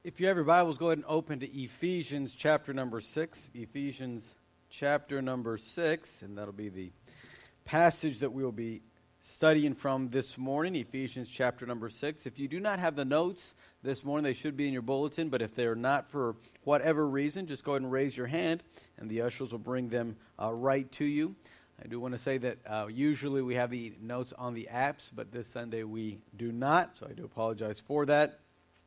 If you have your Bibles, go ahead and open to Ephesians chapter number 6. Ephesians chapter number 6, and that'll be the passage that we will be studying from this morning, Ephesians chapter number 6. If you do not have the notes this morning, they should be in your bulletin, but if they're not for whatever reason, just go ahead and raise your hand, and the ushers will bring them right to you. I do want to say that usually we have the notes on the apps, but this Sunday we do not, so I do apologize for that.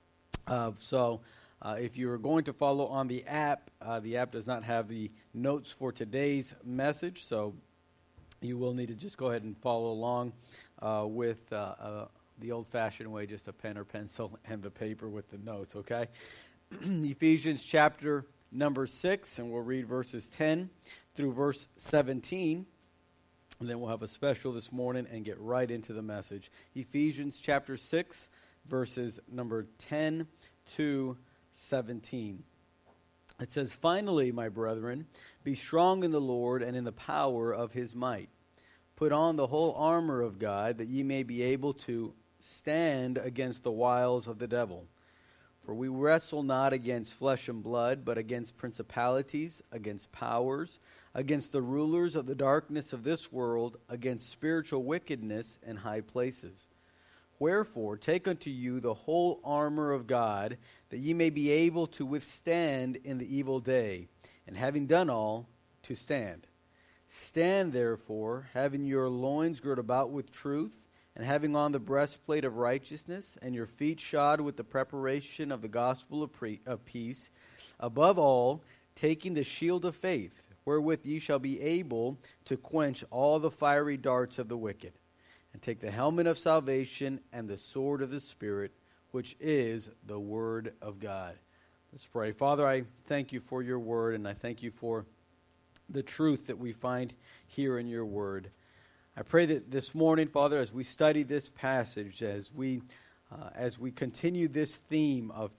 If you're going to follow on the app does not have the notes for today's message, so you will need to just go ahead and follow along with the old-fashioned way, just a pen or pencil and the paper with the notes, okay? Ephesians chapter number 6, and we'll read verses 10 through verse 17, and then we'll have a special this morning and get right into the message. Ephesians chapter 6, verses number 10 to 17. It says, "Finally, my brethren, be strong in the Lord and in the power of his might. Put on the whole armor of God, that ye may be able to stand against the wiles of the devil. For we wrestle not against flesh and blood, but against principalities, against powers, against the rulers of the darkness of this world, against spiritual wickedness in high places. Wherefore, take unto you the whole armor of God, that ye may be able to withstand in the evil day, and having done all, to stand. Stand therefore, having your loins girt about with truth, and having on the breastplate of righteousness, and your feet shod with the preparation of the gospel of peace. Above all, taking the shield of faith, wherewith ye shall be able to quench all the fiery darts of the wicked. And take the helmet of salvation and the sword of the Spirit, which is the Word of God." Let's pray. Father, I thank you for your word, and I thank you for the truth that we find here in your word. I pray that this morning, Father, as we study this passage, as we continue this theme of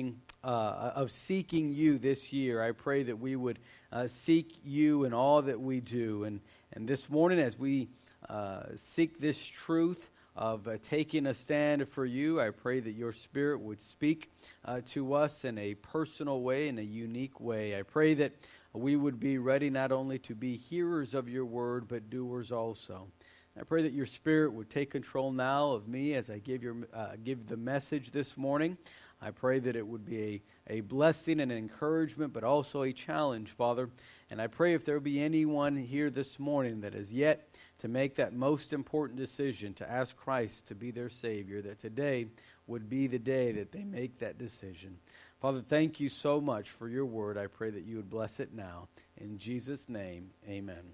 seeking you this year, I pray that we would seek you in all that we do. And this morning, as we seek this truth of taking a stand for you, I pray that your Spirit would speak to us in a personal way, in a unique way. I pray that we would be ready not only to be hearers of your word, but doers also. I pray that your Spirit would take control now of me as I give the message this morning. I pray that it would be a blessing and an encouragement, but also a challenge, Father. And I pray if there be anyone here this morning that is yet to make that most important decision to ask Christ to be their Savior, that today would be the day that they make that decision. Father, thank you so much for your word. I pray that you would bless it now. In Jesus' name, amen.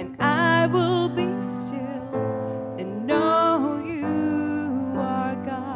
I will be still and know you are God.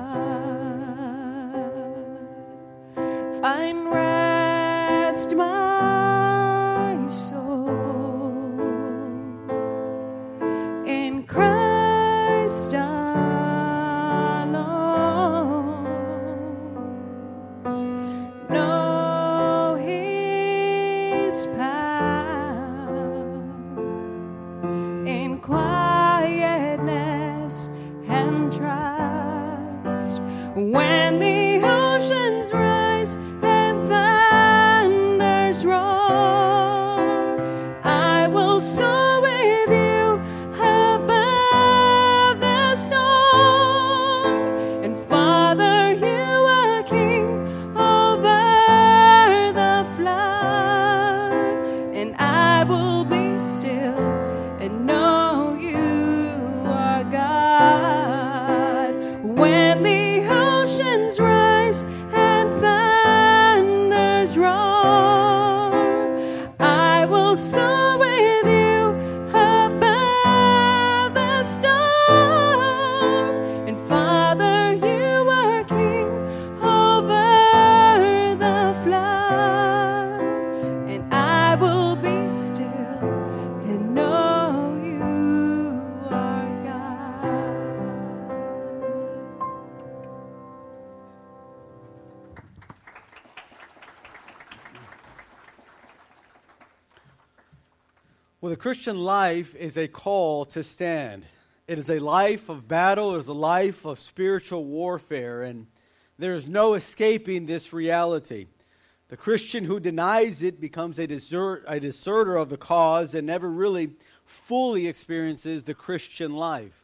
Well, the Christian life is a call to stand. It is a life of battle. It is a life of spiritual warfare, and there is no escaping this reality. The Christian who denies it becomes a deserter of the cause and never really fully experiences the Christian life.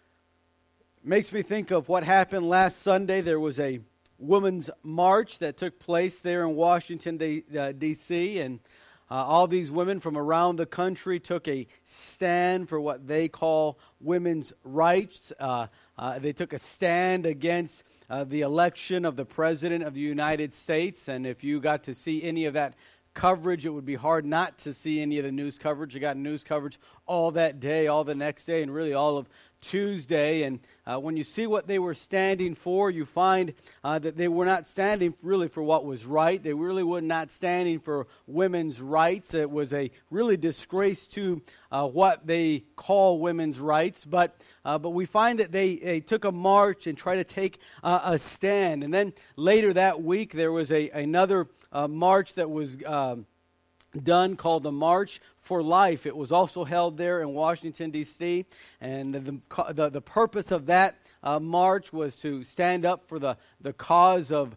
It makes me think of what happened last Sunday. There was a women's march that took place there in Washington, D.C., and all these women from around the country took a stand for what they call women's rights. They took a stand against the election of the President of the United States. And if you got to see any of that coverage, it would be hard not to see any of the news coverage. You got news coverage all that day, all the next day, and really all of Tuesday. And when you see what they were standing for, you find that they were not standing really for what was right. They really were not standing for women's rights. It was a really disgrace to what they call women's rights. But we find that they took a march and tried to take a stand. And then later that week, there was another march that was done called the March for Life. It was also held there in Washington, D.C., and the purpose of that march was to stand up for the cause of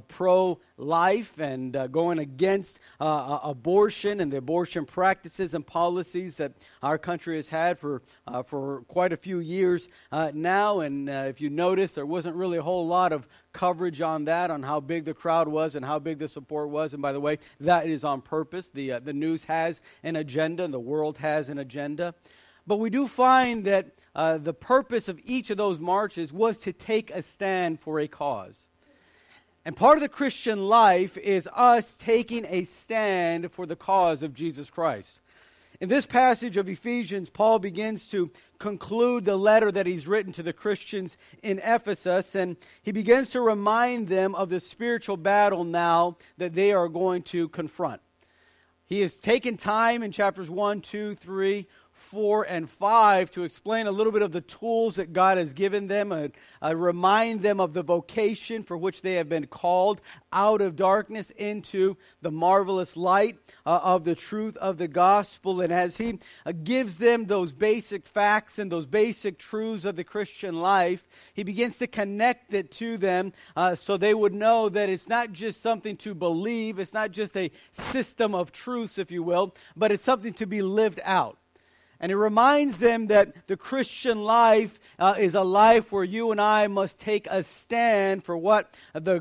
pro-life and going against abortion and the abortion practices and policies that our country has had for quite a few years now. And if you notice, there wasn't really a whole lot of coverage on that, on how big the crowd was and how big the support was. And by the way, that is on purpose. The news has an agenda, and the world has an agenda. But we do find that the purpose of each of those marches was to take a stand for a cause. And part of the Christian life is us taking a stand for the cause of Jesus Christ. In this passage of Ephesians, Paul begins to conclude the letter that he's written to the Christians in Ephesus, and he begins to remind them of the spiritual battle now that they are going to confront. He has taken time in chapters 1, 2, 3, 4, and 5 to explain a little bit of the tools that God has given them, remind them of the vocation for which they have been called out of darkness into the marvelous light of the truth of the gospel. And as he gives them those basic facts and those basic truths of the Christian life, he begins to connect it to them so they would know that it's not just something to believe, it's not just a system of truths, if you will, but it's something to be lived out. And it reminds them that the Christian life is a life where you and I must take a stand for what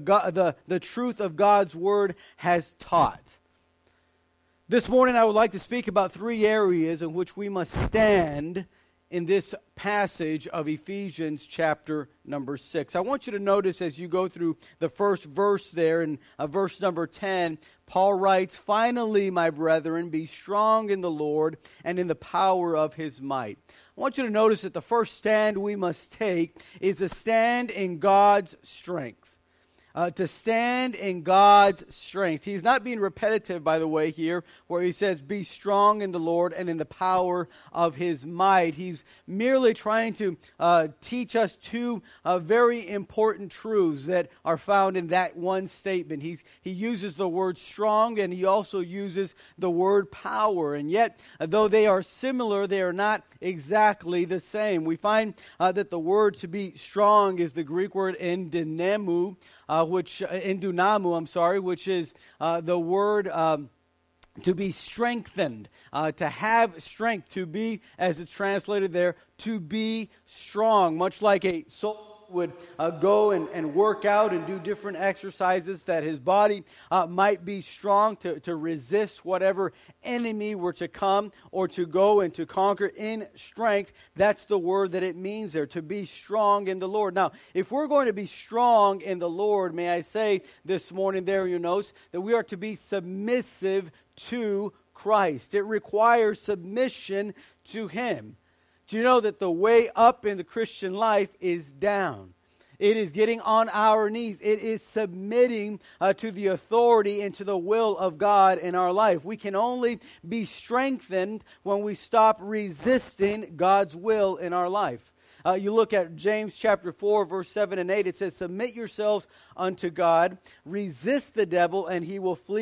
the truth of God's Word has taught. This morning I would like to speak about 3 areas in which we must stand in this passage of Ephesians chapter number 6. I want you to notice as you go through the first verse there in verse number 10, Paul writes, "Finally, my brethren, be strong in the Lord and in the power of His might." I want you to notice that the first stand we must take is a stand in God's strength. To stand in God's strength. He's not being repetitive, by the way, here, where he says, be strong in the Lord and in the power of His might. He's merely trying to teach us 2 very important truths that are found in that one statement. He uses the word strong, and he also uses the word power. And yet, though they are similar, they are not exactly the same. We find that the word to be strong is the Greek word endunamu, which is the word to be strengthened, to have strength, to be, as it's translated there, to be strong, much like a soldier would go and work out and do different exercises that his body might be strong to resist whatever enemy were to come or to go and to conquer in strength. That's the word that it means there, to be strong in the Lord. Now, if we're going to be strong in the Lord, may I say this morning there in your notes that we are to be submissive to Christ. It requires submission to Him. Do you know that the way up in the Christian life is down? It is getting on our knees. It is submitting to the authority and to the will of God in our life. We can only be strengthened when we stop resisting God's will in our life. You look at James chapter 4, verse 7 and 8. It says, submit yourselves unto God, resist the devil, and he will flee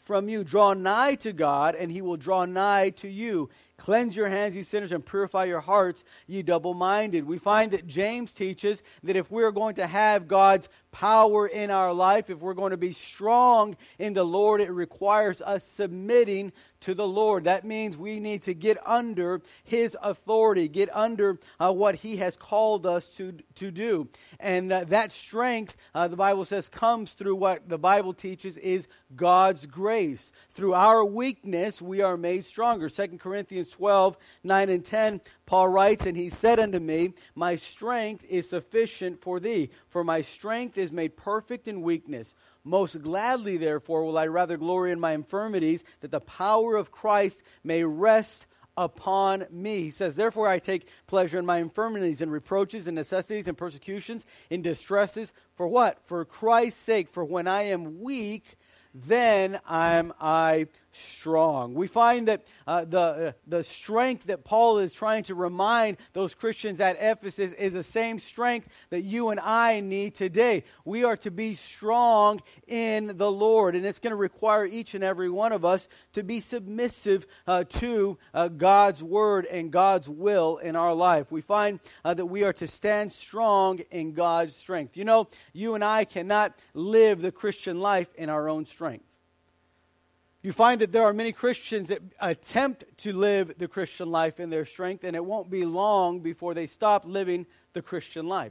from you. Draw nigh to God, and he will draw nigh to you. Cleanse your hands, ye sinners, and purify your hearts, ye double-minded. We find that James teaches that if we're going to have God's power in our life, if we're going to be strong in the Lord, it requires us submitting to the Lord. That means we need to get under his authority, get under what he has called us to do. And that strength, the Bible says, comes through what the Bible teaches is God's grace. Through our weakness, we are made stronger. 2 Corinthians 12, 9 and 10, Paul writes, and he said unto me, my strength is sufficient for thee, for my strength is made perfect in weakness. Most gladly, therefore, will I rather glory in my infirmities, that the power of Christ may rest upon me. He says, therefore I take pleasure in my infirmities and reproaches and necessities and persecutions, in distresses. For what? For Christ's sake. For when I am weak, then am I strong. We find that the strength that Paul is trying to remind those Christians at Ephesus is the same strength that you and I need today. We are to be strong in the Lord, and it's going to require each and every one of us to be submissive to God's word and God's will in our life. We find that we are to stand strong in God's strength. You know, you and I cannot live the Christian life in our own strength. You find that there are many Christians that attempt to live the Christian life in their strength, and it won't be long before they stop living the Christian life.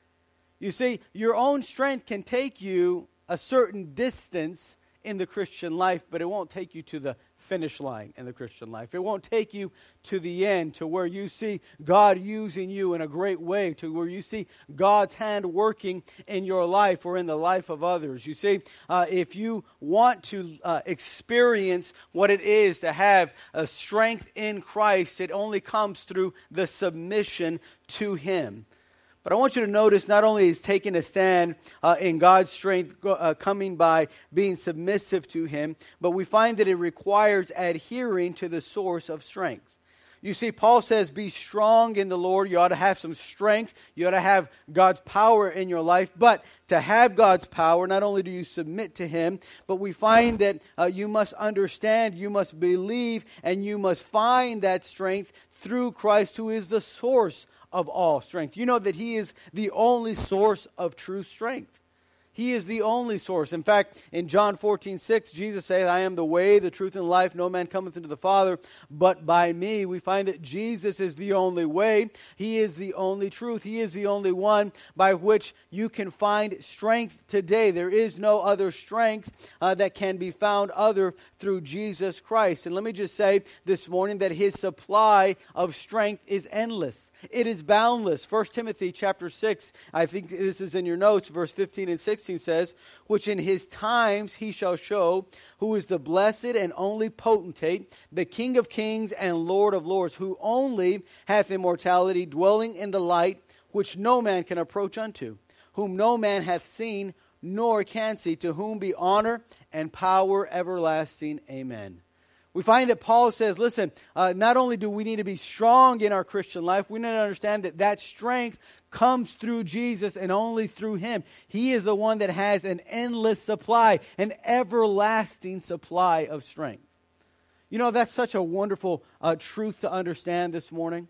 You see, your own strength can take you a certain distance in the Christian life, but it won't take you to the finish line in the Christian life. It won't take you to the end, to where you see God using you in a great way, to where you see God's hand working in your life or in the life of others. You see, if you want to experience what it is to have a strength in Christ, it only comes through the submission to him. But I want you to notice not only is taking a stand in God's strength coming by being submissive to him, but we find that it requires adhering to the source of strength. You see, Paul says, be strong in the Lord. You ought to have some strength. You ought to have God's power in your life. But to have God's power, not only do you submit to him, but we find that you must understand, you must believe, and you must find that strength through Christ, who is the source of all strength. You know that he is the only source of true strength. He is the only source. In fact, in John 14:6, Jesus says, I am the way, the truth, and life. No man cometh into the Father but by me. We find that Jesus is the only way. He is the only truth. He is the only one by which you can find strength today. There is no other strength that can be found other through Jesus Christ. And let me just say this morning that his supply of strength is endless. It is boundless. 1 Timothy chapter 6, I think this is in your notes, verse 15 and 16 says, which in his times he shall show who is the blessed and only potentate, the King of kings and Lord of lords, who only hath immortality, dwelling in the light, which no man can approach unto, whom no man hath seen, nor can see, to whom be honor and power everlasting. Amen. We find that Paul says, listen, not only do we need to be strong in our Christian life, we need to understand that that strength comes through Jesus and only through him. He is the one that has an endless supply, an everlasting supply of strength. You know, that's such a wonderful truth to understand this morning.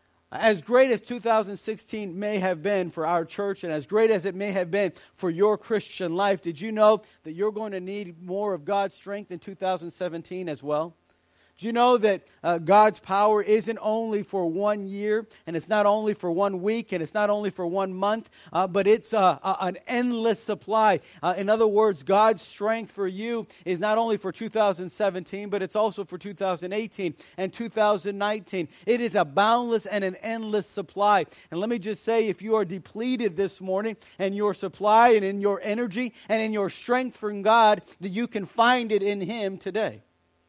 As great as 2016 may have been for our church, and as great as it may have been for your Christian life, did you know that you're going to need more of God's strength in 2017 as well? Do you know that God's power isn't only for 1 year, and it's not only for 1 week, and it's not only for 1 month, but it's an endless supply. In other words, God's strength for you is not only for 2017, but it's also for 2018 and 2019. It is a boundless and an endless supply. And let me just say, if you are depleted this morning in your supply and in your energy and in your strength from God, that you can find it in him today.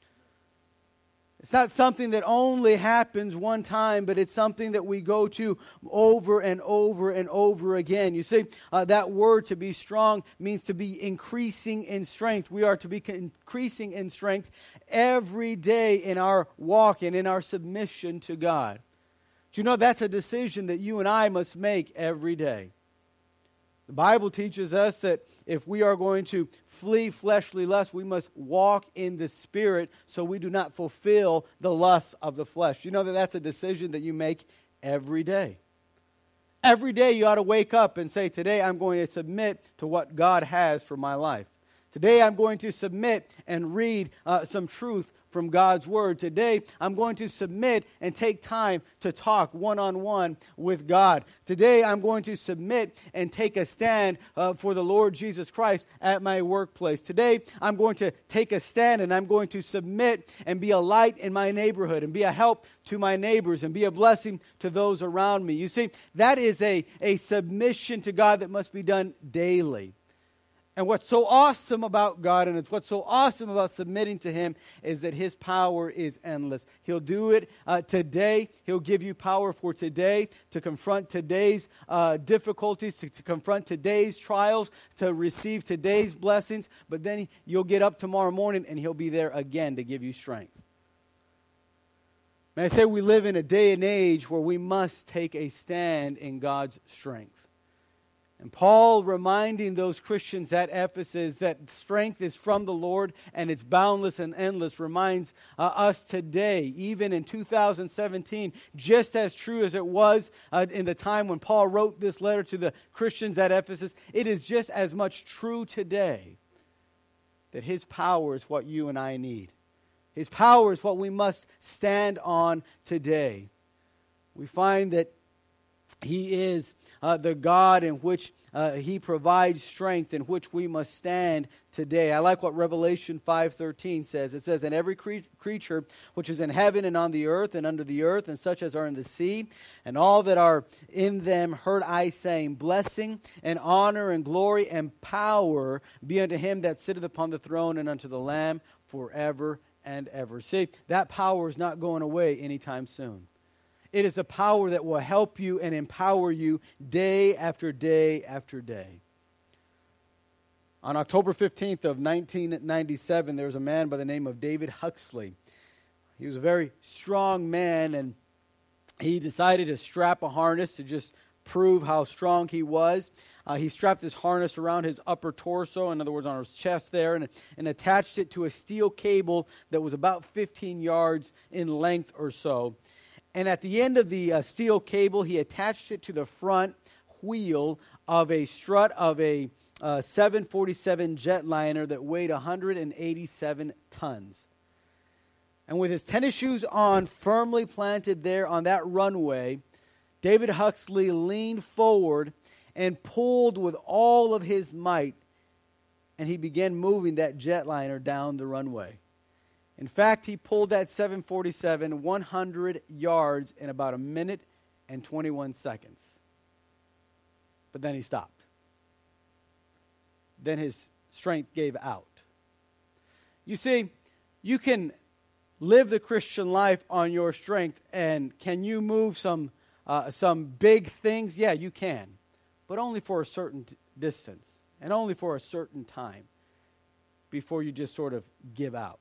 It's not something that only happens one time, but it's something that we go to over and over and over again. You see, that word to be strong means to be increasing in strength. We are to be increasing in strength every day in our walk and in our submission to God. Do you know that's a decision that you and I must make every day? The Bible teaches us that if we are going to flee fleshly lust, we must walk in the Spirit so we do not fulfill the lusts of the flesh. You know that that's a decision that you make every day. Every day you ought to wake up and say, today I'm going to submit to what God has for my life. Today I'm going to submit and read some truth from God's Word. Today I'm going to submit and take time to talk one-on-one with God. Today I'm going to submit and take a stand for the Lord Jesus Christ at my workplace. Today I'm going to take a stand and I'm going to submit and be a light in my neighborhood and be a help to my neighbors and be a blessing to those around me. You see, that is a submission to God that must be done daily. And what's so awesome about God, and it's what's so awesome about submitting to Him, is that His power is endless. He'll do it today. He'll give you power for today to confront today's difficulties, to confront today's trials, to receive today's blessings. But then you'll get up tomorrow morning and He'll be there again to give you strength. May I say we live in a day and age where we must take a stand in God's strength. And Paul reminding those Christians at Ephesus that strength is from the Lord and it's boundless and endless reminds us today, even in 2017, just as true as it was in the time when Paul wrote this letter to the Christians at Ephesus, it is just as much true today that His power is what you and I need. His power is what we must stand on today. We find that He is the God in which He provides strength, in which we must stand today. I like what Revelation 5:13 says. It says, "And every creature which is in heaven and on the earth and under the earth, and such as are in the sea, and all that are in them, heard I saying, Blessing and honor and glory and power be unto Him that sitteth upon the throne and unto the Lamb forever and ever." See, that power is not going away anytime soon. It is a power that will help you and empower you day after day after day. On October 15th of 1997, there was a man by the name of David Huxley. He was a very strong man, and he decided to strap a harness to just prove how strong he was. He strapped this harness around his upper torso, in other words, on his chest there, and attached it to a steel cable that was about 15 yards in length or so. And at the end of the steel cable, he attached it to the front wheel of a strut of a 747 jetliner that weighed 187 tons. And with his tennis shoes on, firmly planted there on that runway, David Huxley leaned forward and pulled with all of his might, and he began moving that jetliner down the runway. In fact, he pulled that 747 100 yards in about 1 minute and 21 seconds. But then he stopped. Then his strength gave out. You see, you can live the Christian life on your strength, and can you move some big things? Yeah, you can, but only for a certain distance and only for a certain time before you just sort of give out.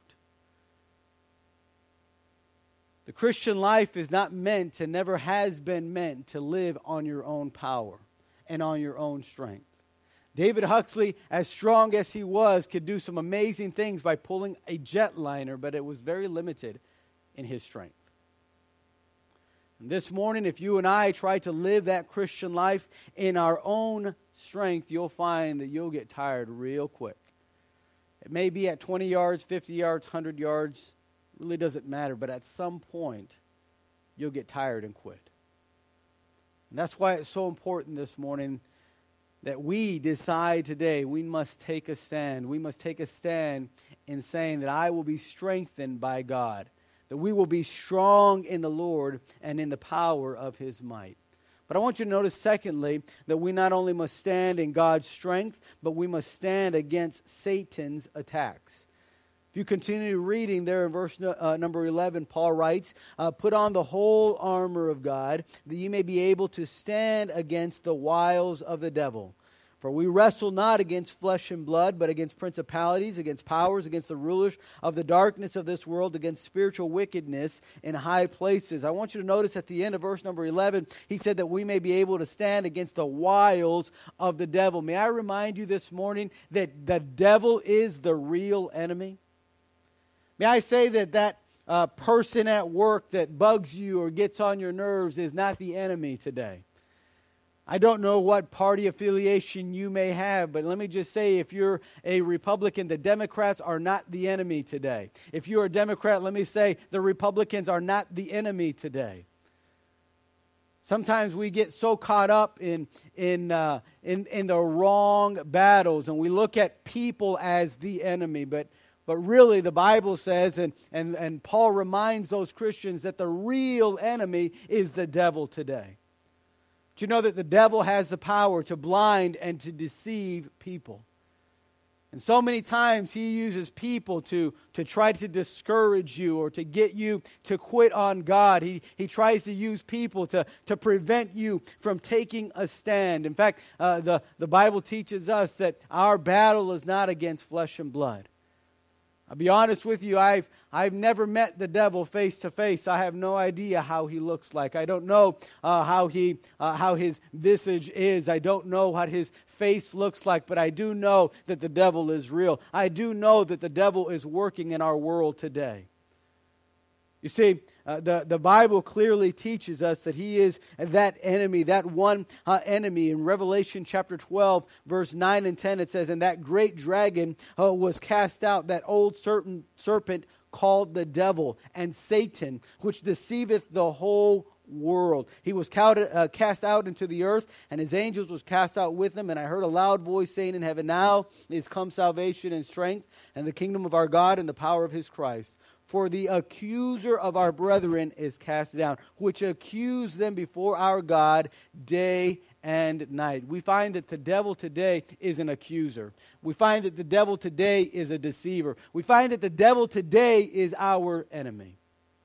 The Christian life is not meant and never has been meant to live on your own power and on your own strength. David Huxley, as strong as he was, could do some amazing things by pulling a jetliner, but it was very limited in his strength. And this morning, if you and I try to live that Christian life in our own strength, you'll find that you'll get tired real quick. It may be at 20 yards, 50 yards, 100 yards. Really doesn't matter, but at some point, you'll get tired and quit. And that's why it's so important this morning that we decide today we must take a stand. We must take a stand in saying that I will be strengthened by God, that we will be strong in the Lord and in the power of His might. But I want you to notice, secondly, that we not only must stand in God's strength, but we must stand against Satan's attacks. If you continue reading there in verse number 11, Paul writes, "Put on the whole armor of God, that ye may be able to stand against the wiles of the devil. For we wrestle not against flesh and blood, but against principalities, against powers, against the rulers of the darkness of this world, against spiritual wickedness in high places. I want you to notice at the end of verse number 11, he said that we may be able to stand against the wiles of the devil. May I remind you this morning that the devil is the real enemy? May I say that person at work that bugs you or gets on your nerves is not the enemy today. I don't know what party affiliation you may have, but let me just say, if you're a Republican, the Democrats are not the enemy today. If you're a Democrat, let me say, the Republicans are not the enemy today. Sometimes we get so caught up in the wrong battles, and we look at people as the enemy, but really the Bible says, and Paul reminds those Christians that the real enemy is the devil today. But you know that the devil has the power to blind and to deceive people. And so many times he uses people to try to discourage you or to get you to quit on God. He tries to use people to prevent you from taking a stand. In fact, the Bible teaches us that our battle is not against flesh and blood. I'll be honest with you, I've never met the devil face to face. I have no idea how he looks like. I don't know how his visage is. I don't know what his face looks like, but I do know that the devil is real. I do know that the devil is working in our world today. You see, the Bible clearly teaches us that he is that enemy, that one enemy. In Revelation chapter 12, verse 9 and 10, it says, "And that great dragon was cast out, that old serpent called the devil and Satan, which deceiveth the whole world. He was cast out into the earth, and his angels was cast out with him. And I heard a loud voice saying in heaven, Now is come salvation and strength, and the kingdom of our God, and the power of his Christ. For the accuser of our brethren is cast down, which accuse them before our God day and night." We find that the devil today is an accuser. We find that the devil today is a deceiver. We find that the devil today is our enemy.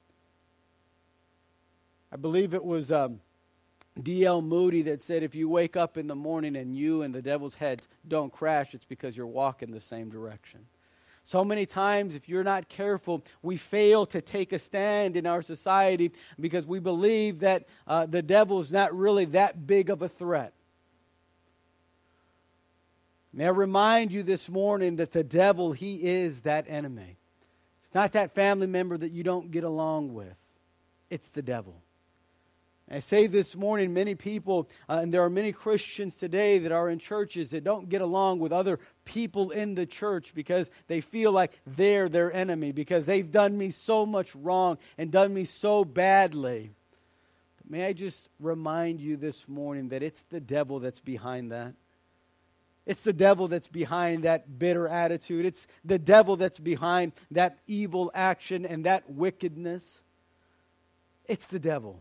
I believe it was D.L. Moody that said, if you wake up in the morning and you and the devil's heads don't crash, it's because you're walking the same direction. So many times, if you're not careful, we fail to take a stand in our society because we believe that the devil is not really that big of a threat. May I remind you this morning that the devil, he is that enemy. It's not that family member that you don't get along with. It's the devil. I say this morning, many people, and there are many Christians today that are in churches that don't get along with other people in the church because they feel like they're their enemy, because they've done me so much wrong and done me so badly. But may I just remind you this morning that it's the devil that's behind that. It's the devil that's behind that bitter attitude. It's the devil that's behind that evil action and that wickedness. It's the devil.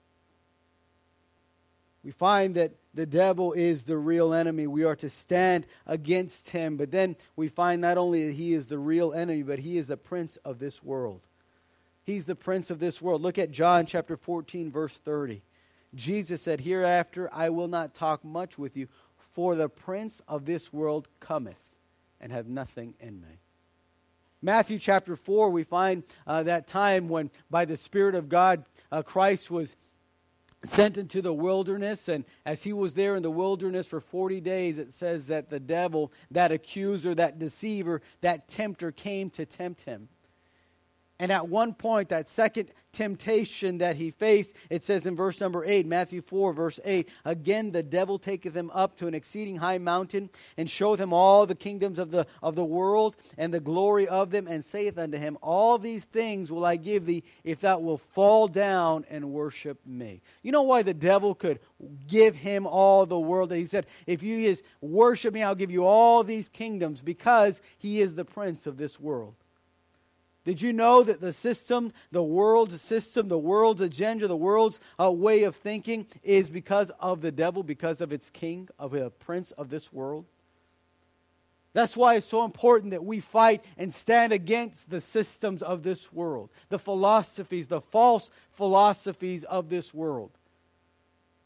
We find that the devil is the real enemy. We are to stand against him. But then we find not only that he is the real enemy, but he is the prince of this world. He's the prince of this world. Look at John chapter 14, verse 30. Jesus said, "Hereafter I will not talk much with you, for the prince of this world cometh, and hath nothing in me." Matthew chapter 4, we find that time when by the Spirit of God, Christ was sent into the wilderness, and as he was there in the wilderness for 40 days, it says that the devil, that accuser, that deceiver, that tempter came to tempt him. And at one point, that second temptation that he faced, it says in verse number 8, Matthew 4, verse 8, "Again the devil taketh him up to an exceeding high mountain, and showeth him all the kingdoms of the world, and the glory of them, and saith unto him, All these things will I give thee, if thou wilt fall down and worship me." You know why the devil could give him all the world? He said, if you just worship me, I'll give you all these kingdoms, because he is the prince of this world. Did you know that the system, the world's agenda, the world's way of thinking is because of the devil, because of its king, of a prince of this world? That's why it's so important that we fight and stand against the systems of this world, the philosophies, the false philosophies of this world.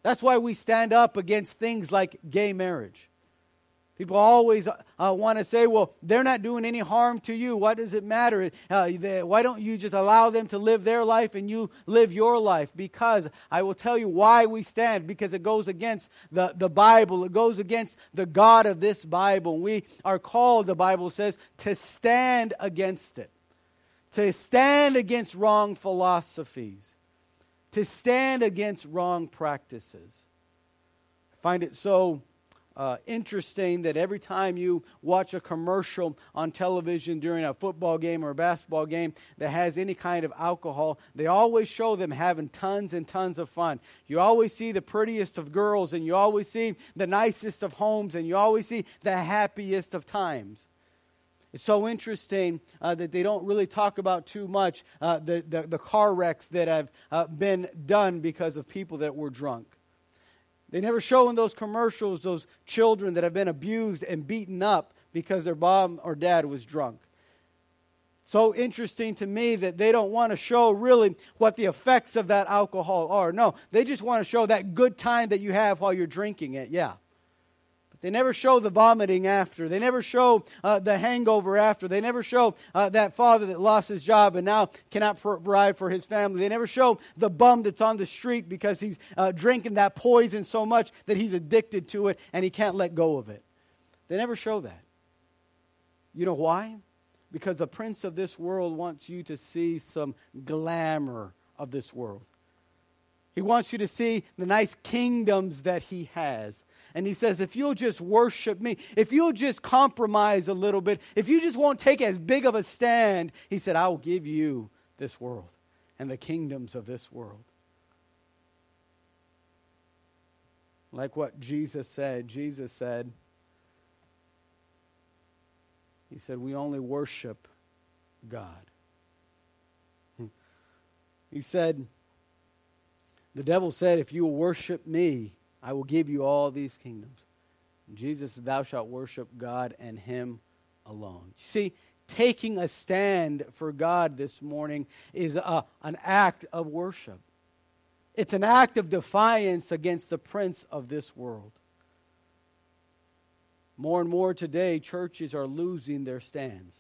That's why we stand up against things like gay marriage. People always want to say, well, they're not doing any harm to you. What does it matter? Why don't you just allow them to live their life and you live your life? Because I will tell you why we stand. Because it goes against the Bible. It goes against the God of this Bible. We are called, the Bible says, to stand against it. To stand against wrong philosophies. To stand against wrong practices. I find it so interesting that every time you watch a commercial on television during a football game or a basketball game that has any kind of alcohol, they always show them having tons and tons of fun. You always see the prettiest of girls, and you always see the nicest of homes, and you always see the happiest of times. It's so interesting that they don't really talk about too much the car wrecks that have been done because of people that were drunk. They never show in those commercials those children that have been abused and beaten up because their mom or dad was drunk. So interesting to me that they don't want to show really what the effects of that alcohol are. No, they just want to show that good time that you have while you're drinking it, yeah. But they never show the vomiting after. They never show the hangover after. They never show that father that lost his job and now cannot provide for his family. They never show the bum that's on the street because he's drinking that poison so much that he's addicted to it and he can't let go of it. They never show that. You know why? Because the prince of this world wants you to see some glamour of this world. He wants you to see the nice kingdoms that he has. And he says, if you'll just worship me, if you'll just compromise a little bit, if you just won't take as big of a stand, he said, I will give you this world and the kingdoms of this world. Like what Jesus said. Jesus said, he said, we only worship God. He said, the devil said, if you will worship me, I will give you all these kingdoms. And Jesus said, thou shalt worship God and him alone. See, taking a stand for God this morning is an act of worship. It's an act of defiance against the prince of this world. More and more today, churches are losing their stands.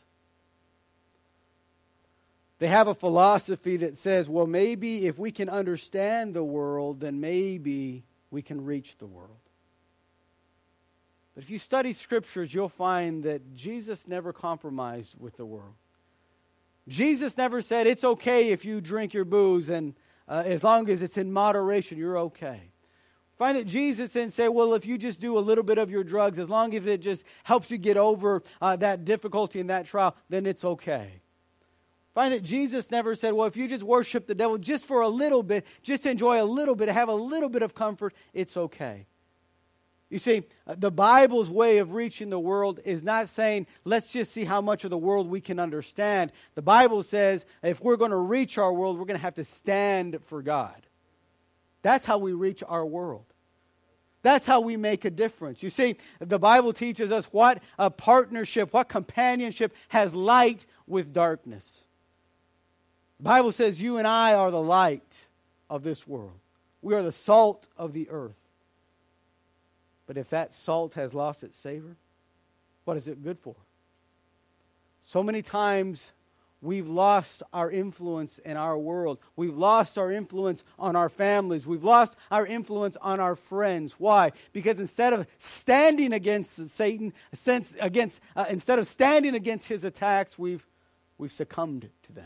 They have a philosophy that says, well, maybe if we can understand the world, then maybe we can reach the world. But if you study scriptures, you'll find that Jesus never compromised with the world. Jesus never said, it's okay if you drink your booze, and as long as it's in moderation, you're okay. Find that Jesus didn't say, well, if you just do a little bit of your drugs, as long as it just helps you get over that difficulty and that trial, then it's okay. Find that Jesus never said, well, if you just worship the devil just for a little bit, just enjoy a little bit, have a little bit of comfort, it's okay. You see, the Bible's way of reaching the world is not saying, let's just see how much of the world we can understand. The Bible says, if we're going to reach our world, we're going to have to stand for God. That's how we reach our world. That's how we make a difference. You see, the Bible teaches us what a partnership, what companionship has light with darkness. The Bible says you and I are the light of this world. We are the salt of the earth. But if that salt has lost its savor, what is it good for? So many times we've lost our influence in our world. We've lost our influence on our families. We've lost our influence on our friends. Why? Because instead of standing against Satan, instead of standing against his attacks, we've succumbed to them.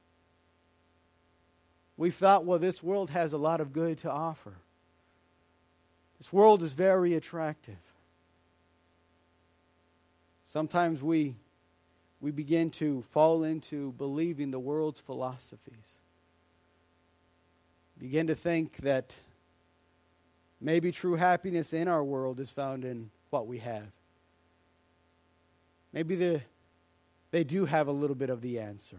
We thought, well, this world has a lot of good to offer. This world is very attractive. Sometimes we begin to fall into believing the world's philosophies. Begin to think that maybe true happiness in our world is found in what we have. Maybe they do have a little bit of the answer.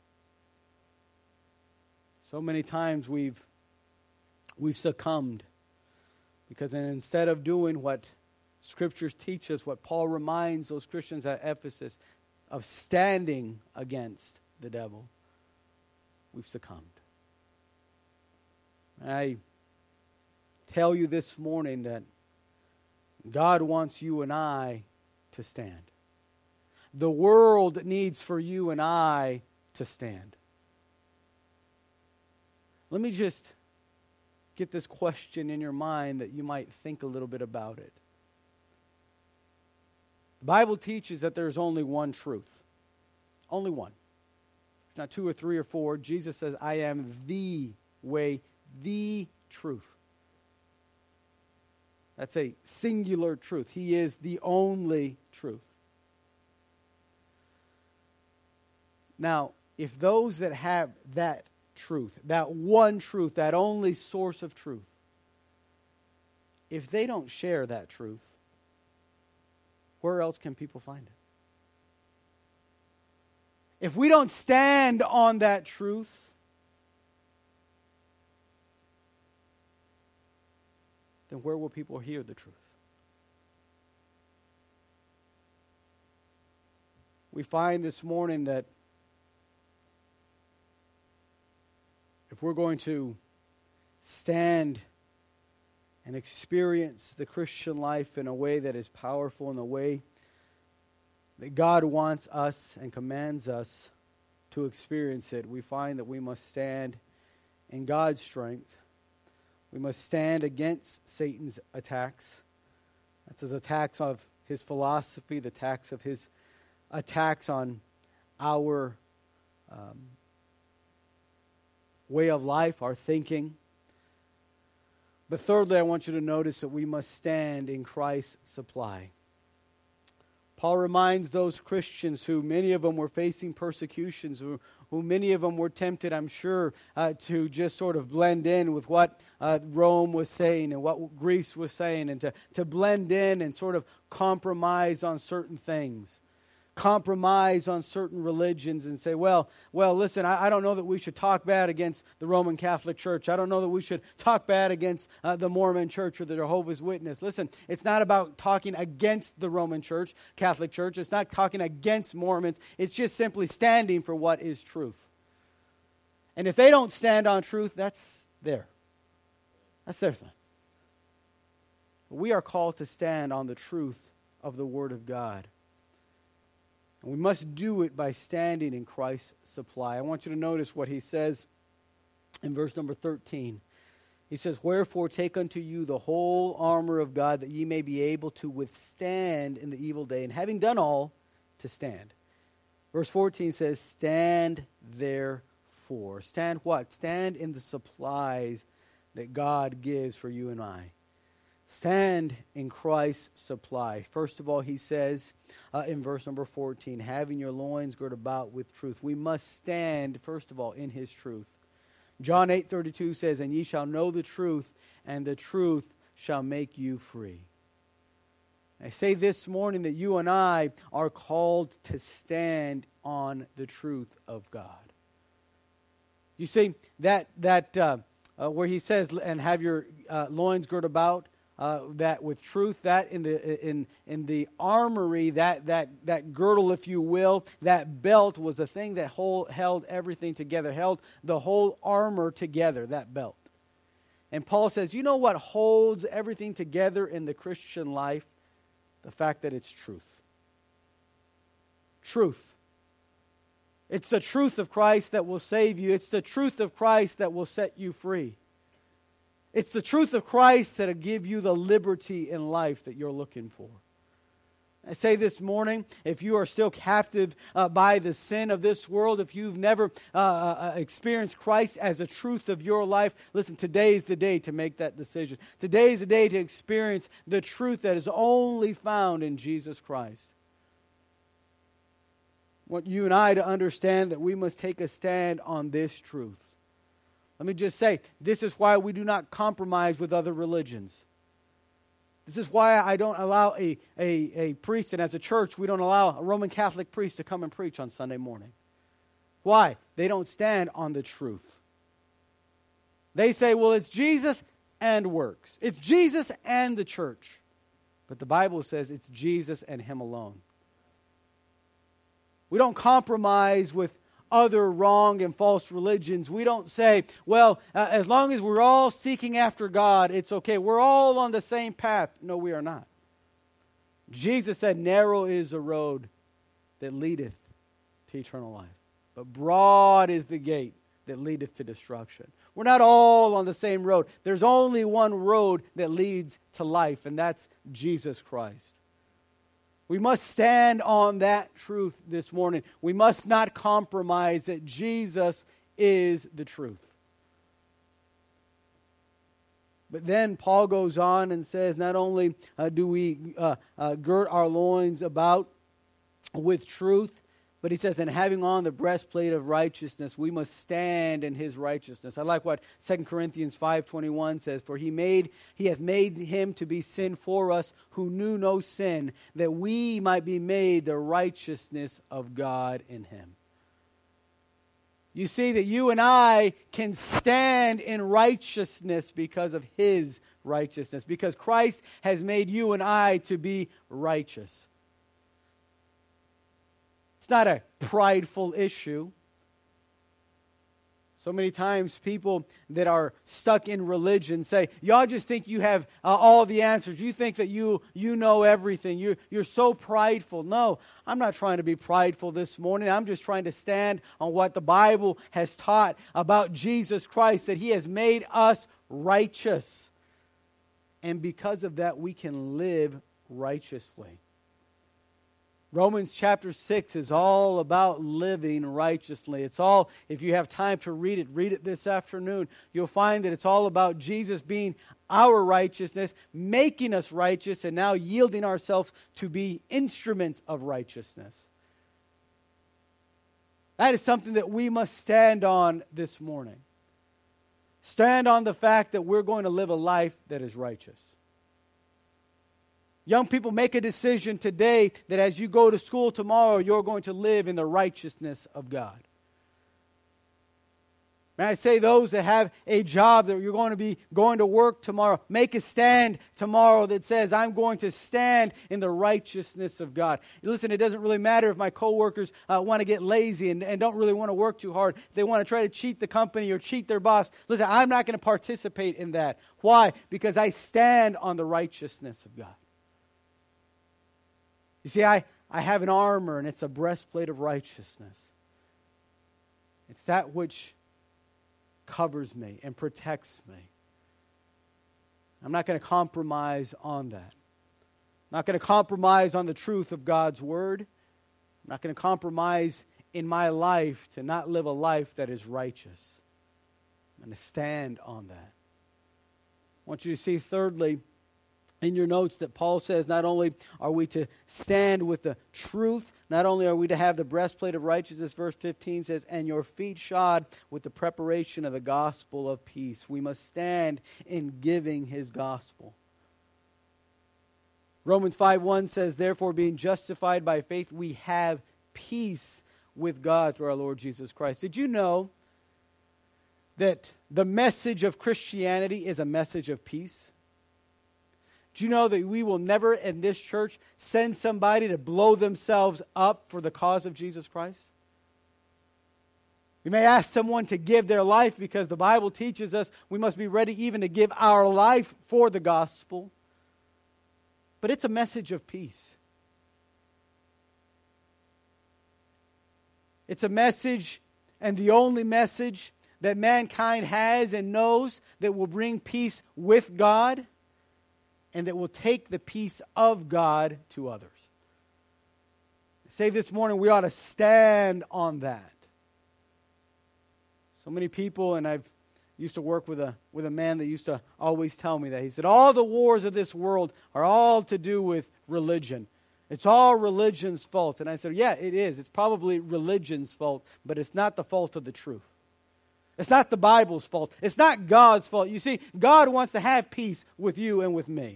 So many times we've succumbed because instead of doing what Scriptures teach us, what Paul reminds those Christians at Ephesus of standing against the devil, we've succumbed. I tell you this morning that God wants you and I to stand. The world needs for you and I to stand. Let me just get this question in your mind that you might think a little bit about it. The Bible teaches that there's only one truth. Only one. There's not two or three or four. Jesus says, I am the way, the truth. That's a singular truth. He is the only truth. Now, if those that have that truth, that one truth, that only source of truth, if they don't share that truth, where else can people find it? If we don't stand on that truth, then where will people hear the truth? We find this morning that if we're going to stand and experience the Christian life in a way that is powerful, in a way that God wants us and commands us to experience it, we find that we must stand in God's strength. We must stand against Satan's attacks. That's his attacks of his philosophy, the attacks of his attacks on our way of life, our thinking. But thirdly, I want you to notice that we must stand in Christ's supply. Paul reminds those Christians who many of them were facing persecutions, who many of them were tempted, I'm sure, to just sort of blend in with what Rome was saying and what Greece was saying, and to blend in and sort of compromise on certain things. Compromise on certain religions and say, well, listen, I don't know that we should talk bad against the Roman Catholic Church. I don't know that we should talk bad against the Mormon Church or the Jehovah's Witness. Listen, it's not about talking against the Roman Church, Catholic Church. It's not talking against Mormons. It's just simply standing for what is truth. And if they don't stand on truth, that's their thing. We are called to stand on the truth of the Word of God. And we must do it by standing in Christ's supply. I want you to notice what he says in verse number 13. He says, wherefore take unto you the whole armor of God, that ye may be able to withstand in the evil day, and having done all, to stand. Verse 14 says, stand therefore. Stand what? Stand in the supplies that God gives for you and I. Stand in Christ's supply. First of all, he says in verse number 14, having your loins girt about with truth. We must stand, first of all, in his truth. John 8:32 says, and ye shall know the truth, and the truth shall make you free. I say this morning that you and I are called to stand on the truth of God. You see, that where he says, and have your loins girt about, that with truth, that in the armory, that girdle, if you will, that belt was the thing that held everything together, held the whole armor together, that belt. And Paul says, you know what holds everything together in the Christian life? The fact that it's truth. Truth. It's the truth of Christ that will save you. It's the truth of Christ that will set you free. It's the truth of Christ that will give you the liberty in life that you're looking for. I say this morning, if you are still captive by the sin of this world, if you've never experienced Christ as a truth of your life, listen, today is the day to make that decision. Today is the day to experience the truth that is only found in Jesus Christ. I want you and I to understand that we must take a stand on this truth. Let me just say, this is why we do not compromise with other religions. This is why I don't allow a priest, and as a church, we don't allow a Roman Catholic priest to come and preach on Sunday morning. Why? They don't stand on the truth. They say, well, it's Jesus and works. It's Jesus and the church. But the Bible says it's Jesus and Him alone. We don't compromise with other wrong and false religions. We don't say, well, as long as we're all seeking after God, it's okay. We're all on the same path. No, we are not. Jesus said, narrow is the road that leadeth to eternal life, but broad is the gate that leadeth to destruction. We're not all on the same road. There's only one road that leads to life, and that's Jesus Christ. We must stand on that truth this morning. We must not compromise that Jesus is the truth. But then Paul goes on and says, not only do we gird our loins about with truth, but he says, and having on the breastplate of righteousness, we must stand in his righteousness. I like what 2 Corinthians 5:21 says, for he hath made him to be sin for us who knew no sin, that we might be made the righteousness of God in him. You see that you and I can stand in righteousness because of his righteousness, because Christ has made you and I to be righteous. It's not a prideful issue. So many times people that are stuck in religion say, y'all just think you have all the answers. You think that you know everything. You're so prideful. No, I'm not trying to be prideful this morning. I'm just trying to stand on what the Bible has taught about Jesus Christ, that he has made us righteous. And because of that, we can live righteously. Romans chapter 6 is all about living righteously. It's all, if you have time to read it this afternoon. You'll find that it's all about Jesus being our righteousness, making us righteous, and now yielding ourselves to be instruments of righteousness. That is something that we must stand on this morning. Stand on the fact that we're going to live a life that is righteous. Young people, make a decision today that as you go to school tomorrow, you're going to live in the righteousness of God. May I say, those that have a job that you're going to be going to work tomorrow, make a stand tomorrow that says, I'm going to stand in the righteousness of God. Listen, it doesn't really matter if my coworkers want to get lazy and don't really want to work too hard. If they want to try to cheat the company or cheat their boss, listen, I'm not going to participate in that. Why? Because I stand on the righteousness of God. You see, I have an armor, and it's a breastplate of righteousness. It's that which covers me and protects me. I'm not going to compromise on that. I'm not going to compromise on the truth of God's word. I'm not going to compromise in my life to not live a life that is righteous. I'm going to stand on that. I want you to see, thirdly, in your notes that Paul says not only are we to stand with the truth, not only are we to have the breastplate of righteousness, verse 15 says, and your feet shod with the preparation of the gospel of peace. We must stand in giving his gospel. Romans 5:1 says, therefore, being justified by faith, we have peace with God through our Lord Jesus Christ. Did you know that the message of Christianity is a message of peace? Do you know that we will never in this church send somebody to blow themselves up for the cause of Jesus Christ? We may ask someone to give their life because the Bible teaches us we must be ready even to give our life for the gospel. But it's a message of peace. It's a message, and the only message that mankind has and knows, that will bring peace with God and that will take the peace of God to others. I say this morning, we ought to stand on that. So many people, and I've used to work with a man that used to always tell me that. He said, all the wars of this world are all to do with religion. It's all religion's fault. And I said, yeah, it is. It's probably religion's fault, but it's not the fault of the truth. It's not the Bible's fault. It's not God's fault. You see, God wants to have peace with you and with me.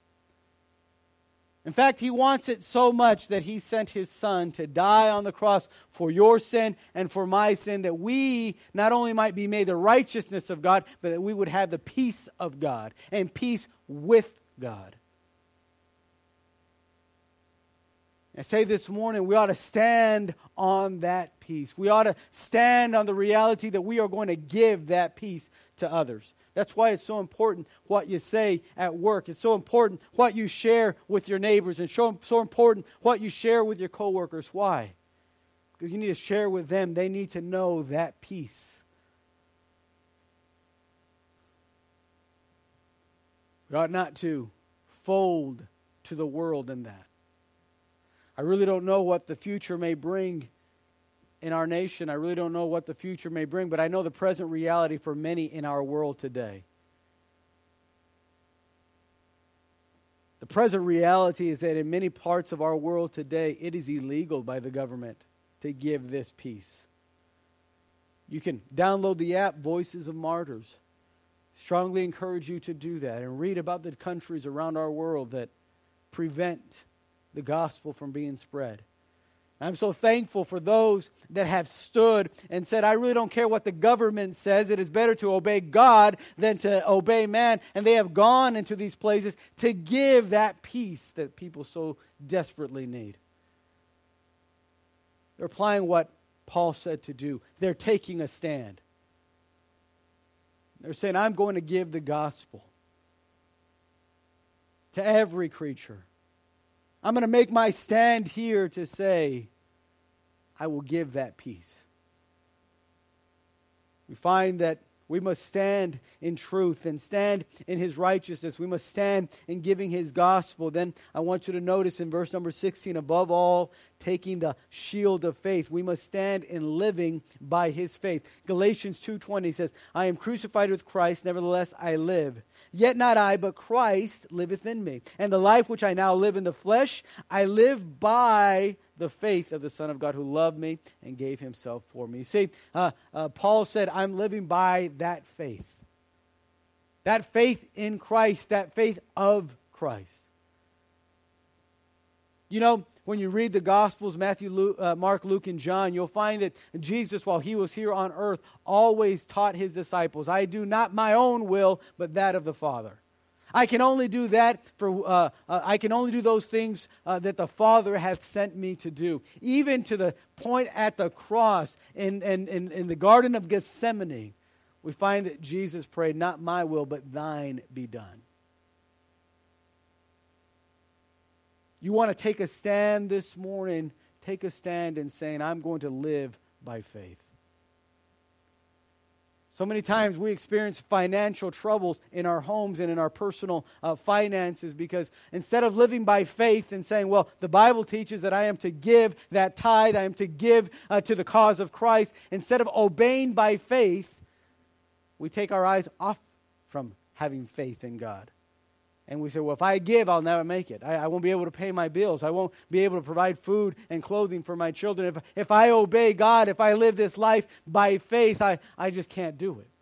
In fact, he wants it so much that he sent his son to die on the cross for your sin and for my sin, that we not only might be made the righteousness of God, but that we would have the peace of God and peace with God. I say this morning, we ought to stand on that peace. We ought to stand on the reality that we are going to give that peace to others. That's why it's so important what you say at work. It's so important what you share with your neighbors, and so important what you share with your coworkers. Why? Because you need to share with them. They need to know that peace. We ought not to fold to the world in that. I really don't know what the future may bring in our nation. I really don't know what the future may bring, but I know the present reality for many in our world today. The present reality is that in many parts of our world today, it is illegal by the government to give this peace. You can download the app, Voices of Martyrs. Strongly encourage you to do that and read about the countries around our world that prevent the gospel from being spread. I'm so thankful for those that have stood and said, I really don't care what the government says. It is better to obey God than to obey man. And they have gone into these places to give that peace that people so desperately need. They're applying what Paul said to do. They're taking a stand. They're saying, I'm going to give the gospel to every creature. I'm going to make my stand here to say, I will give that peace. We find that we must stand in truth and stand in His righteousness. We must stand in giving His gospel. Then I want you to notice in verse number 16, above all, taking the shield of faith. We must stand in living by His faith. Galatians 2:20 says, I am crucified with Christ, nevertheless I live. Yet not I, but Christ liveth in me. And the life which I now live in the flesh, I live by the faith of the Son of God who loved me and gave Himself for me. You see, Paul said, I'm living by that faith. That faith in Christ, that faith of Christ. You know, when you read the Gospels, Matthew, Mark, Luke, and John, you'll find that Jesus, while He was here on earth, always taught His disciples, I do not my own will, but that of the Father. I can only do that I can only do those things that the Father hath sent me to do. Even to the point at the cross in the Garden of Gethsemane, we find that Jesus prayed, not my will, but thine be done. You want to take a stand this morning, take a stand in saying, I'm going to live by faith. So many times we experience financial troubles in our homes and in our personal finances because instead of living by faith and saying, well, the Bible teaches that I am to give that tithe, I am to give to the cause of Christ, instead of obeying by faith, we take our eyes off from having faith in God. And we say, well, if I give, I'll never make it. I won't be able to pay my bills. I won't be able to provide food and clothing for my children. If I obey God, if I live this life by faith, I just can't do it.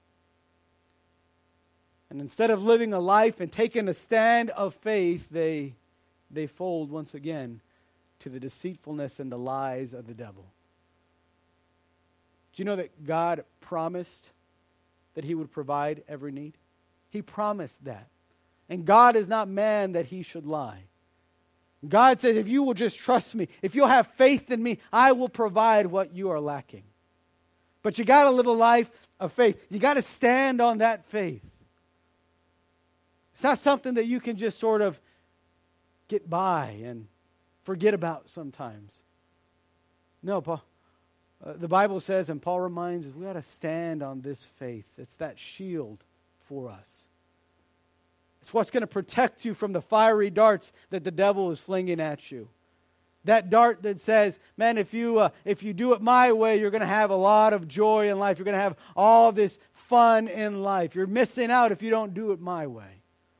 And instead of living a life and taking a stand of faith, they fold once again to the deceitfulness and the lies of the devil. Do you know that God promised that He would provide every need? He promised that. And God is not man that He should lie. God said, if you will just trust me, if you'll have faith in me, I will provide what you are lacking. But you got to live a life of faith. You got to stand on that faith. It's not something that you can just sort of get by and forget about sometimes. No, Paul. The Bible says, and Paul reminds us, we got to stand on this faith. It's that shield for us. It's what's going to protect you from the fiery darts that the devil is flinging at you. That dart that says, man, if you do it my way, you're going to have a lot of joy in life. You're going to have all this fun in life. You're missing out if you don't do it my way.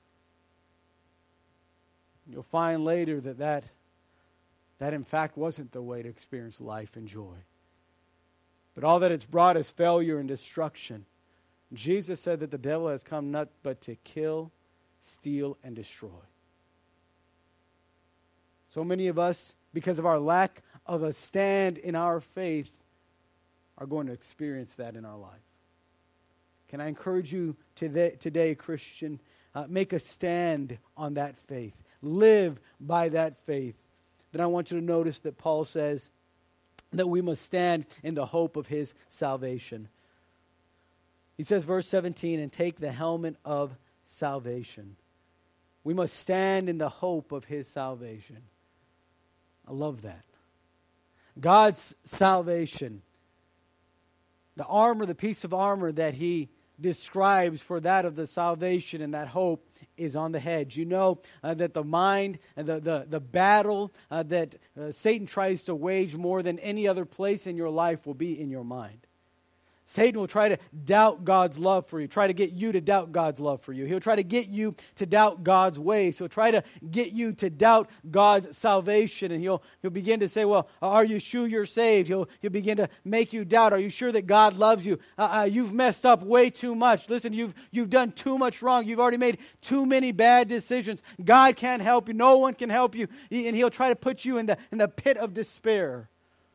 You'll find later that in fact wasn't the way to experience life and joy. But all that it's brought is failure and destruction. Jesus said that the devil has come not but to kill, steal, and destroy. So many of us, because of our lack of a stand in our faith, are going to experience that in our life. Can I encourage you today, Christian, make a stand on that faith. Live by that faith. then I want you to notice that Paul says that we must stand in the hope of his salvation. He says, verse 17, and take the helmet of salvation. We must stand in the hope of his salvation. I love that. God's salvation. The armor, the piece of armor that he describes for that of the salvation and that hope is on the head. You know that the mind, the battle that Satan tries to wage more than any other place in your life will be in your mind. Satan will try to doubt God's love for you, try to get you to doubt God's love for you. He'll try to get you to doubt God's ways. He'll try to get you to doubt God's salvation. And he'll begin to say, well, are you sure you're saved? He'll begin to make you doubt. Are you sure that God loves you? You've messed up way too much. Listen, you've done too much wrong. You've already made too many bad decisions. God can't help you. No one can help you. And he'll try to put you in the pit of despair.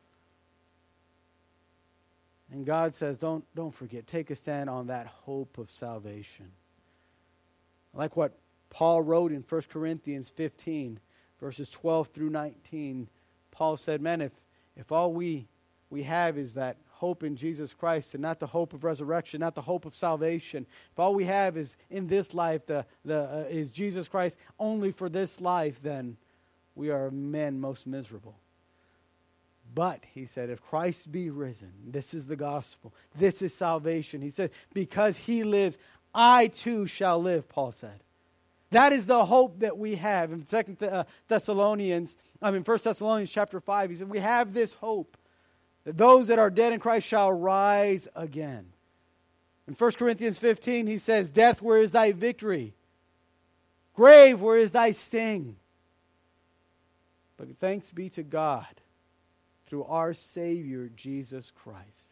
And God says, don't forget, take a stand on that hope of salvation. Like what Paul wrote in 1 Corinthians 15, verses 12 through 19. Paul said, man, if all we have is that hope in Jesus Christ and not the hope of resurrection, not the hope of salvation, if all we have is in this life, is Jesus Christ only for this life, then we are men most miserable. But, he said, if Christ be risen, this is the gospel, this is salvation. He said, because he lives, I too shall live, Paul said. That is the hope that we have. In 1 Thessalonians chapter 5, he said, we have this hope, that those that are dead in Christ shall rise again. In 1 Corinthians 15, he says, death, where is thy victory? Grave, where is thy sting? But thanks be to God, through our Savior, Jesus Christ.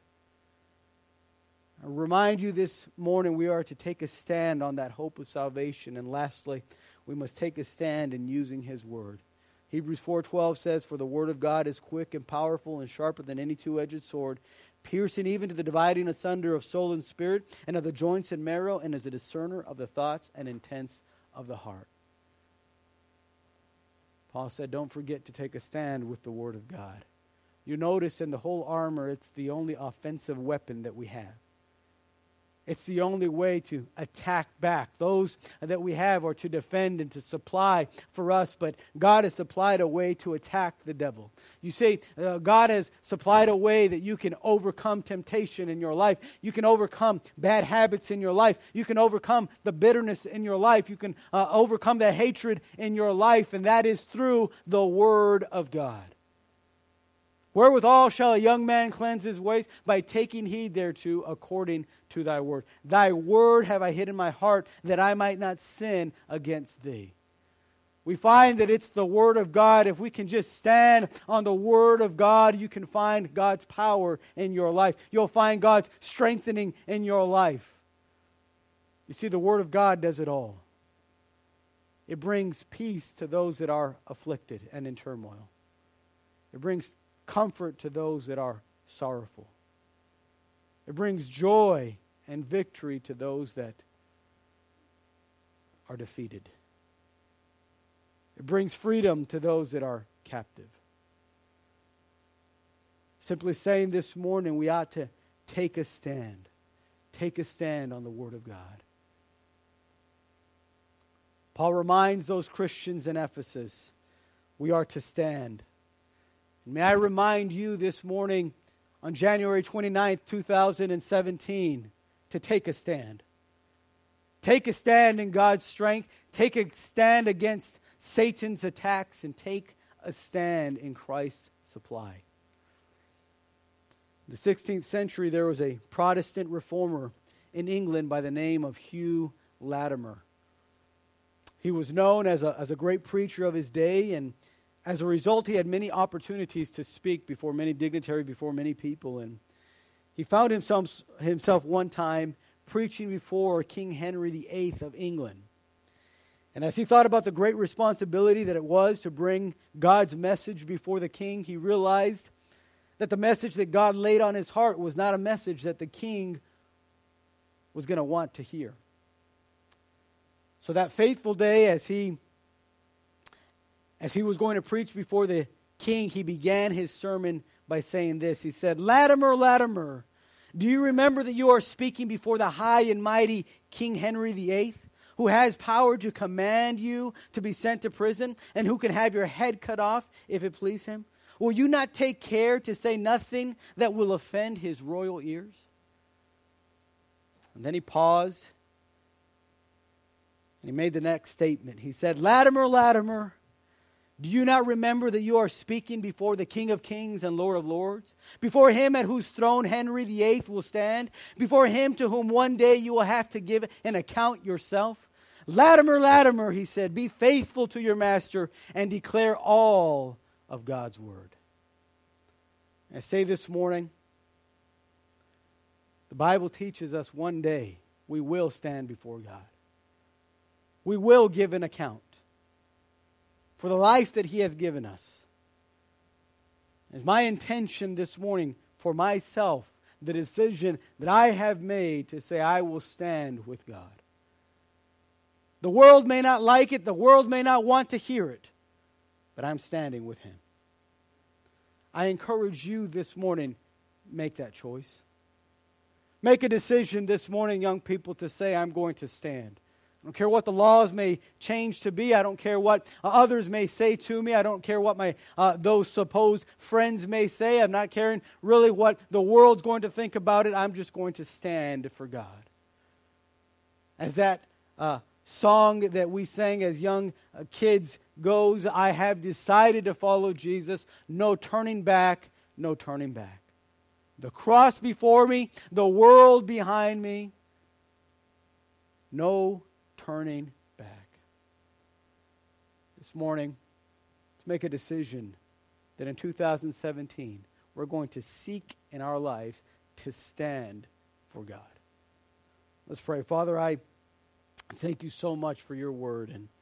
I remind you this morning we are to take a stand on that hope of salvation. And lastly, we must take a stand in using His Word. Hebrews 4:12 says, for the Word of God is quick and powerful and sharper than any two-edged sword, piercing even to the dividing asunder of soul and spirit, and of the joints and marrow, and is a discerner of the thoughts and intents of the heart. Paul said, don't forget to take a stand with the Word of God. You notice in the whole armor, it's the only offensive weapon that we have. It's the only way to attack back. Those that we have are to defend and to supply for us, but God has supplied a way to attack the devil. You see, God has supplied a way that you can overcome temptation in your life. You can overcome bad habits in your life. You can overcome the bitterness in your life. You can overcome the hatred in your life, and that is through the Word of God. Wherewithal shall a young man cleanse his ways? By taking heed thereto according to thy word. Thy word have I hid in my heart, that I might not sin against thee. We find that it's the Word of God. If we can just stand on the Word of God, you can find God's power in your life. You'll find God's strengthening in your life. You see, the Word of God does it all. It brings peace to those that are afflicted and in turmoil. It brings comfort to those that are sorrowful. It brings joy and victory to those that are defeated. It brings freedom to those that are captive. Simply saying this morning, we ought to take a stand. Take a stand on the Word of God. Paul reminds those Christians in Ephesus, we are to stand. May I remind you this morning on January 29th, 2017, to take a stand. Take a stand in God's strength. Take a stand against Satan's attacks, and take a stand in Christ's supply. In the 16th century, there was a Protestant reformer in England by the name of Hugh Latimer. He was known as a great preacher of his day, and as a result, he had many opportunities to speak before many dignitaries, before many people. And he found himself one time preaching before King Henry VIII of England. And as he thought about the great responsibility that it was to bring God's message before the king, he realized that the message that God laid on his heart was not a message that the king was going to want to hear. So that fateful day, as he As he was going to preach before the king, he began his sermon by saying this. He said, "Latimer, Latimer, do you remember that you are speaking before the high and mighty King Henry VIII, who has power to command you to be sent to prison, and who can have your head cut off if it please him? Will you not take care to say nothing that will offend his royal ears?" And then he paused, and he made the next statement. He said, "Latimer, Latimer, do you not remember that you are speaking before the King of Kings and Lord of Lords? Before him at whose throne Henry VIII will stand? Before him to whom one day you will have to give an account yourself? Latimer, Latimer," he said, "be faithful to your master and declare all of God's word." I say this morning, the Bible teaches us one day we will stand before God. We will give an account for the life that he hath given us. It's my intention this morning for myself, the decision that I have made to say I will stand with God. The world may not like it, the world may not want to hear it, but I'm standing with him. I encourage you this morning, make that choice. Make a decision this morning, young people, to say I'm going to stand. I don't care what the laws may change to be. I don't care what others may say to me. I don't care what my those supposed friends may say. I'm not caring really what the world's going to think about it. I'm just going to stand for God. As that song that we sang as young kids goes, I have decided to follow Jesus. No turning back, no turning back. The cross before me, the world behind me. No turning back. This morning, let's make a decision that in 2017, we're going to seek in our lives to stand for God. Let's pray. Father, I thank you so much for your word and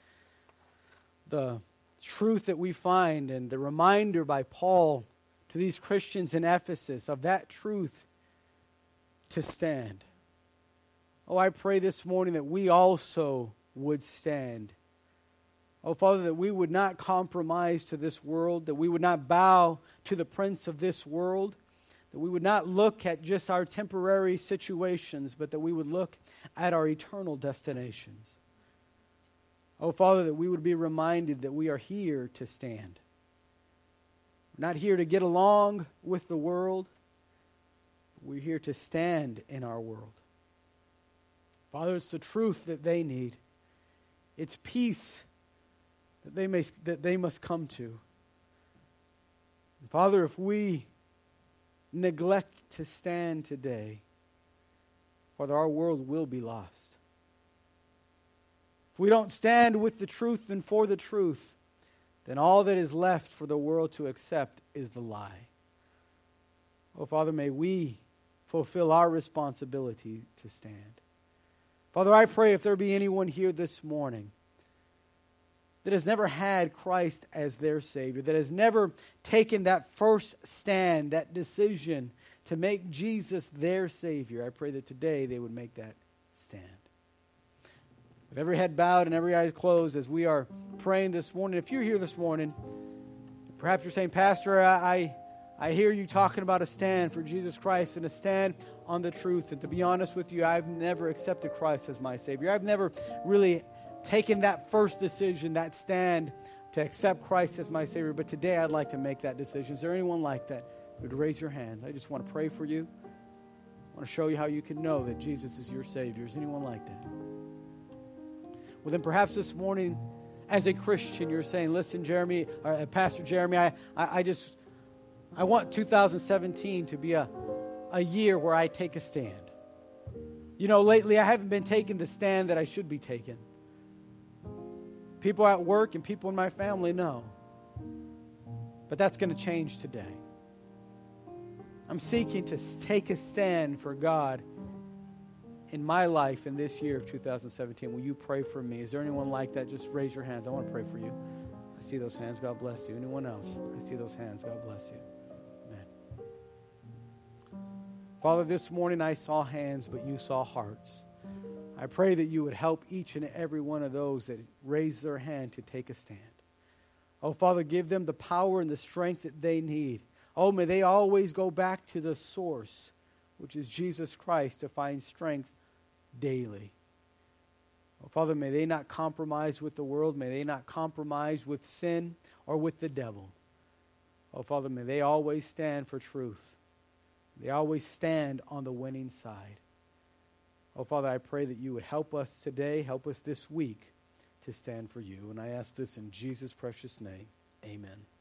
the truth that we find and the reminder by Paul to these Christians in Ephesus of that truth to stand. Oh, I pray this morning that we also would stand. Oh, Father, that we would not compromise to this world, that we would not bow to the prince of this world, that we would not look at just our temporary situations, but that we would look at our eternal destinations. Oh, Father, that we would be reminded that we are here to stand. We're not here to get along with the world. We're here to stand in our world. Father, it's the truth that they need. It's peace that they must come to. And Father, if we neglect to stand today, Father, our world will be lost. If we don't stand with the truth and for the truth, then all that is left for the world to accept is the lie. Oh, Father, may we fulfill our responsibility to stand. Father, I pray if there be anyone here this morning that has never had Christ as their Savior, that has never taken that first stand, that decision to make Jesus their Savior, I pray that today they would make that stand. With every head bowed and every eye closed as we are praying this morning, if you're here this morning, perhaps you're saying, Pastor, I hear you talking about a stand for Jesus Christ and a stand on the truth. And to be honest with you, I've never accepted Christ as my Savior. I've never really taken that first decision, that stand to accept Christ as my Savior. But today I'd like to make that decision. Is there anyone like that who would raise your hands? I just want to pray for you. I want to show you how you can know that Jesus is your Savior. Is anyone like that? Well, then perhaps this morning, as a Christian, you're saying, listen, Jeremy, Pastor Jeremy, I want 2017 to be a year where I take a stand. You know, lately I haven't been taking the stand that I should be taking. People at work and people in my family know. But that's going to change today. I'm seeking to take a stand for God in my life in this year of 2017. Will you pray for me? Is there anyone like that? Just raise your hands. I want to pray for you. I see those hands. God bless you. Anyone else? I see those hands. God bless you. Amen. Father, this morning I saw hands, but you saw hearts. I pray that you would help each and every one of those that raise their hand to take a stand. Oh, Father, give them the power and the strength that they need. Oh, may they always go back to the source, which is Jesus Christ, to find strength daily. Oh, Father, may they not compromise with the world. May they not compromise with sin or with the devil. Oh, Father, may they always stand for truth. They always stand on the winning side. Oh, Father, I pray that you would help us today, help us this week to stand for you. And I ask this in Jesus' precious name. Amen.